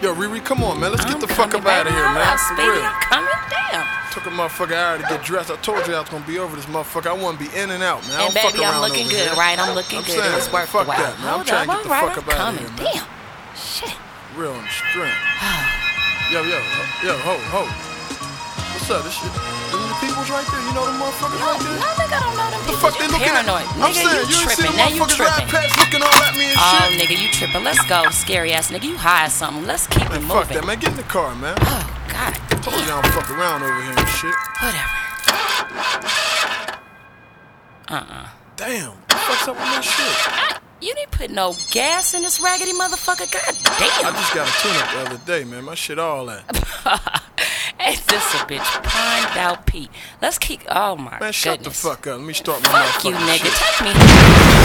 Yo, Riri, come on, man. Let's get the fuck up out of here, man. For real. I'm coming. Damn. Took a motherfucker hour to get dressed. I told you I was gonna be over this motherfucker. I want to be in and out, man. And baby, I'm looking good, right? I'm looking good. It was worth the while. That, man. I'm trying to get the fuck up out of here, man. Damn. Shit. Real on the strength. Yo, ho. What's up? This shit. Them the people's right there. You know them motherfuckers right there? No, nigga, I don't know them The people. fuck they looking paranoid. at? I'm Nigga, saying, you ain't seen tripping. Now you motherfuckers tripping. ride past looking all at me and shit. Oh, nigga, you tripping. Let's go, scary ass nigga. You high or something. Let's keep it Man, moving. fuck that, man. Get in the car, man. Oh, God. Told you I don't fuck around over here and shit. Whatever. Damn. What the fuck's up with my shit? You didn't put no gas in this raggedy motherfucker. God damn. I just got a tune-up the other day, man. My shit all that. Ain't this a bitch primed out Pete? Let's keep. Oh my Man, shut goodness. the fuck up. Let me start my Fuck you, motherfucking nigga. shit. Take me.